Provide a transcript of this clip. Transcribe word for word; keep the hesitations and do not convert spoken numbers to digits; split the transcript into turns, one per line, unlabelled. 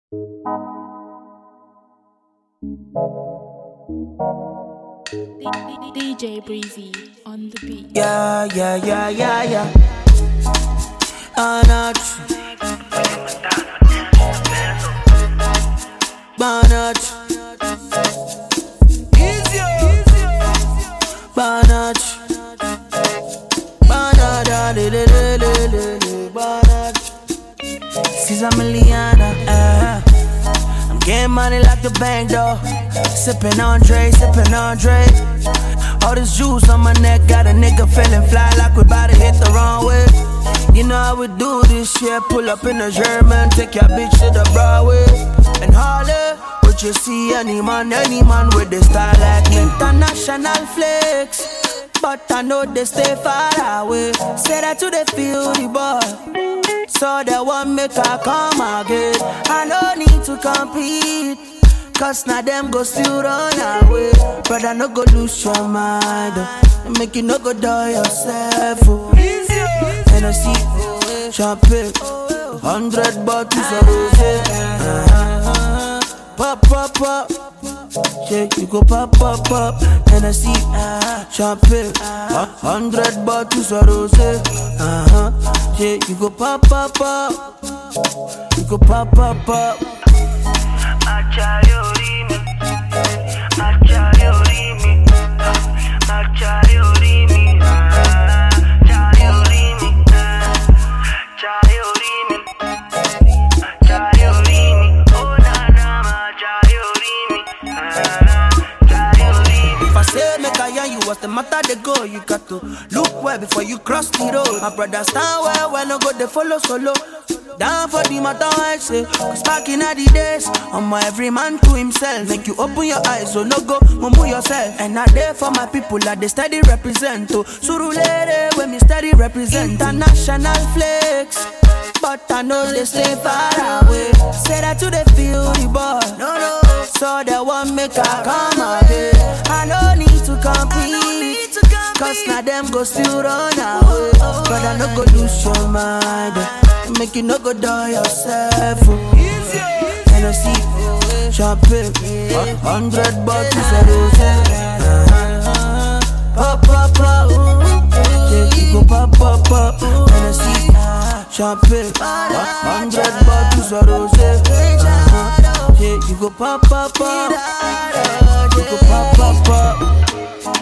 D J Breezy on the beat.
Yeah, yeah, yeah, yeah, yeah. Banach, Banach, Banach, Banach, le le le le le Banach. She's a Miliana, uh, I'm getting money like the bank though. Sippin' on Dre, sippin' on Dre. All this juice on my neck got a nigga feeling fly like we bout to hit the wrong way. You know how we do this shit. Pull up in a German, take your bitch to the Broadway and holler. But you see any man, any man with the style like me. International flex, but I know they stay far away. Say that to the feel the boy, so they won't make her come again. I don't need to compete, cause now them go still run away. Brother, no go lose your mind, oh. Make you no go die yourself, oh. And I see champagne, hundred bottles of rosé. uh-huh. Pop, pop, pop, yeah, you go pop, pop, pop. And I see champagne, hundred bottles of rosé. uh-huh. Yeah, you go pop, pop, pop. You go pop, pop, pop. What's the matter, they go? You got to look well before you cross the road. My brother stand well, when I go, they follow solo. Down for the matter, I say. Cause back in the days, I'm my every man to himself. Make you open your eyes, so no go, mumble yourself. And I there for my people that they steady represent. To Surulere, when me steady represent. International flex, but I know they stay far away. Say that to the feel the boy, no, no. So they won't make her come again. I don't need to compete, cause now them go still run away. But I no go lose your mind, oh. Make you no go die yourself, oh. And I see champagne, hundred bottles of rosé. uh-huh. Pop, pop, pop, yeah, you go pop, pop, pop. And I see champagne, hundred bottles of rosé. uh-huh. Yeah, you go pop, pop, pop. You go pop, pop, pop.